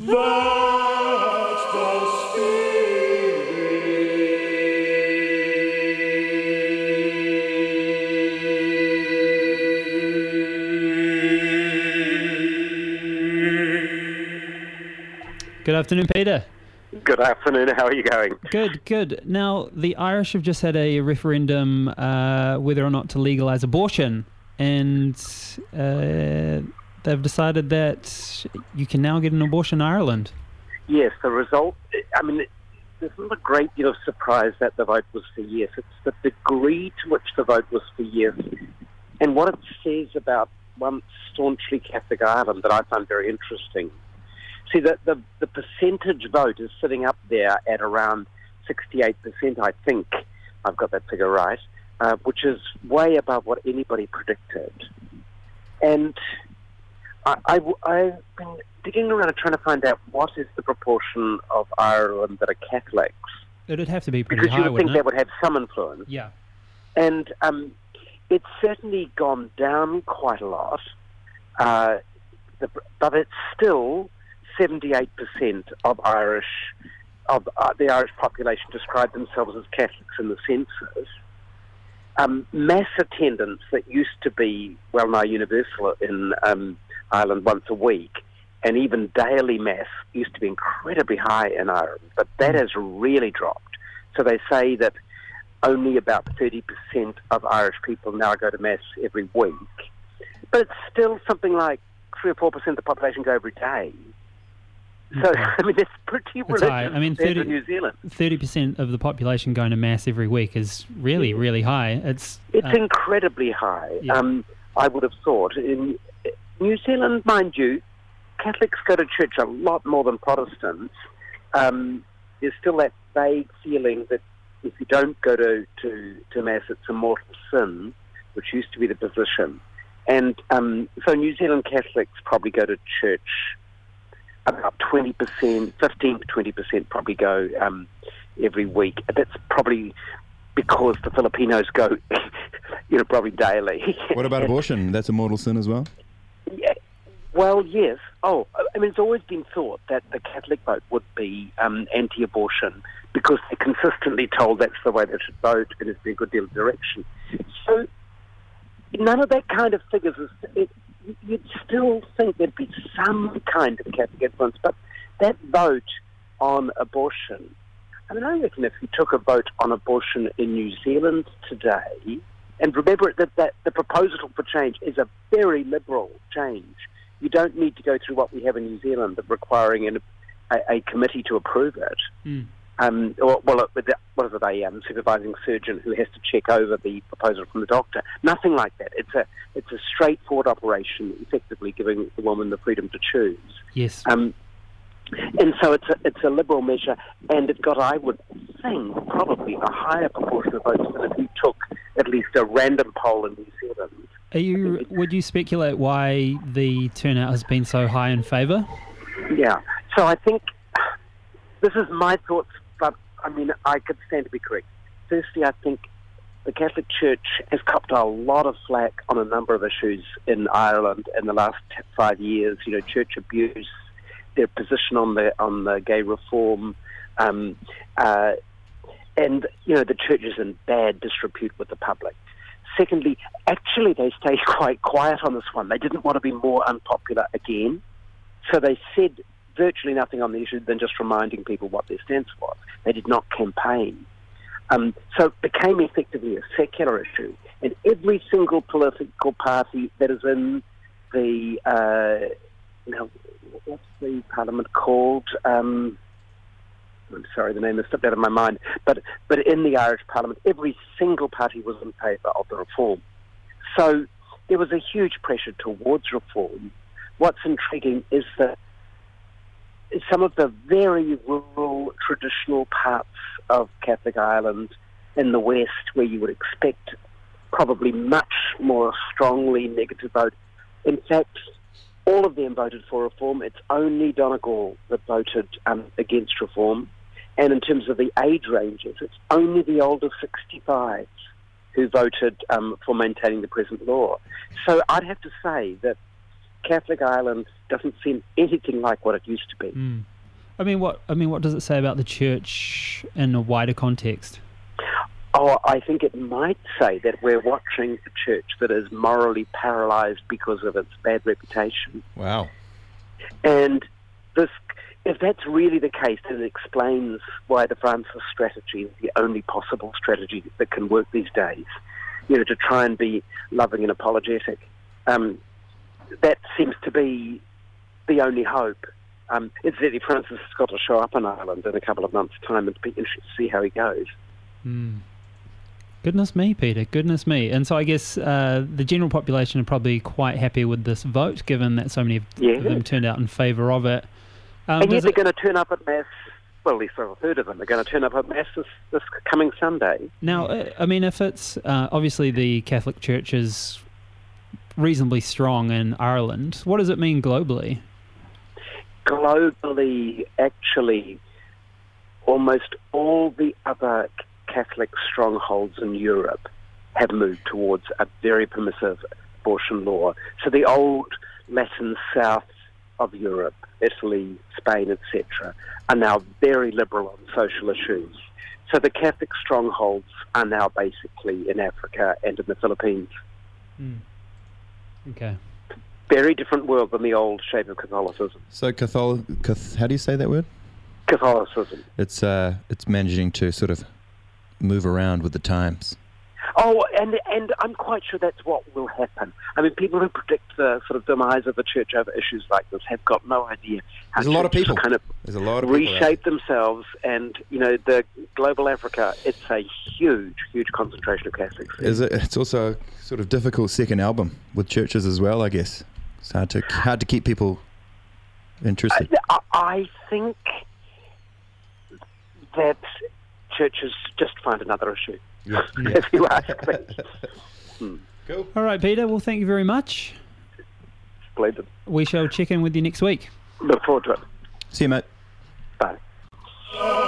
That's the spirit. Good afternoon, Peter. Good afternoon. How are you going? Good. Now, the Irish have just had a referendum whether or not to legalise abortion, and they've decided that you can now get an abortion in Ireland. Yes, the result, I mean, there's not a great deal of surprise that the vote was for yes. It's the degree to which the vote was for yes and what it says about one staunchly Catholic Ireland that I find very interesting. See, the percentage vote is sitting up there at around 68%, I think. I've got that figure right, which is way above what anybody predicted. And I've been digging around and trying to find out what is the proportion of Ireland that are Catholics. It'd have to be pretty because high, you would think wouldn't that it? would have some influence. Yeah. And it's certainly gone down quite a lot, but it's still 78% of the Irish population describe themselves as Catholics in the census. Mass attendance that used to be well nigh universal in Ireland once a week, and even daily mass used to be incredibly high in Ireland, but that has really dropped. So they say that only about 30% of Irish people now go to mass every week, but it's still something like 3 or 4% of the population go every day. So, I mean, it's pretty religious high. I mean, compared to New Zealand. 30% of the population going to mass every week is really, really high. It's incredibly high, Yeah. I would have thought. In New Zealand, mind you, Catholics go to church a lot more than Protestants. There's still that vague feeling that if you don't go to mass, it's a mortal sin, which used to be the position. And so New Zealand Catholics probably go to church about 20%, 15 to 20% probably go every week. That's probably because the Filipinos go, probably daily. What about abortion? That's a mortal sin as well? Yeah. Well, yes. Oh, I mean, it's always been thought that the Catholic vote would be anti-abortion because they're consistently told that's the way they should vote, and it's been a good deal of direction. So none of that kind of figures you'd still think there'd be some kind of Catholic influence, but that vote on abortion, I mean, I reckon if you took a vote on abortion in New Zealand today, and remember that the proposal for change is a very liberal change. You don't need to go through what we have in New Zealand of requiring a committee to approve it. Mm. What is it, a supervising surgeon who has to check over the proposal from the doctor? Nothing like that. It's a straightforward operation, effectively giving the woman the freedom to choose. Yes. And so it's a liberal measure, and it got, I would think, probably a higher proportion of votes than if you took at least a random poll in New Zealand. Would you speculate why the turnout has been so high in favour? Yeah. So I think this is my thoughts, but I mean, I could stand to be correct. Firstly, I think the Catholic Church has copped a lot of flack on a number of issues in Ireland in the last 5 years. Church abuse, their position on the gay reform, and the church is in bad disrepute with the public. Secondly, actually they stayed quite quiet on this one. They didn't want to be more unpopular again, so they said virtually nothing on the issue than just reminding people what their stance was. They did not campaign. So it became effectively a secular issue, and every single political party that is in the what's the parliament called? I'm sorry, the name has slipped out of my mind. But in the Irish Parliament, every single party was in favour of the reform. So there was a huge pressure towards reform. What's intriguing is that some of the very rural, traditional parts of Catholic Ireland in the West, where you would expect probably much more strongly negative vote, in fact, all of them voted for reform. It's only Donegal that voted against reform. And in terms of the age ranges, it's only the older 65s who voted for maintaining the present law. So I'd have to say that Catholic Ireland doesn't seem anything like what it used to be. I mean, what does it say about the church in a wider context? Oh, I think it might say that we're watching a church that is morally paralysed because of its bad reputation. Wow. And this, if that's really the case, then it explains why the Francis strategy is the only possible strategy that can work these days. You know, to try and be loving and apologetic. That seems to be the only hope. Incidentally, Francis has got to show up in Ireland in a couple of months' time, and it'll be interesting to see how he goes. Goodness me, Peter, goodness me. And so I guess the general population are probably quite happy with this vote, given that so many of them turned out in favour of it. And yet they're going to turn up at Mass, well, at least a third of them are going to turn up at Mass this coming Sunday. Now, I mean, if it's, obviously the Catholic Church is reasonably strong in Ireland, what does it mean globally? Globally, actually, almost all the other Catholic strongholds in Europe have moved towards a very permissive abortion law. So the old Latin south of Europe, Italy, Spain, etc., are now very liberal on social issues. So the Catholic strongholds are now basically in Africa and in the Philippines. Okay. Very different world than the old shape of Catholicism. So how do you say that word? Catholicism. It's managing to sort of move around with the times. Oh, and I'm quite sure that's what will happen. I mean, people who predict the sort of demise of the church over issues like this have got no idea how There's a lot of people. kind of There's a lot of people reshape themselves. And, you know, the global Africa, it's a huge, huge concentration of Catholics. It's also a sort of difficult second album with churches as well, I guess. It's hard to keep people interested. I think that churches just find another issue. Yeah. If you ask me. Cool. All right, Peter. Well, thank you very much. Splendid. We shall check in with you next week. Look forward to it. See you, mate. Bye.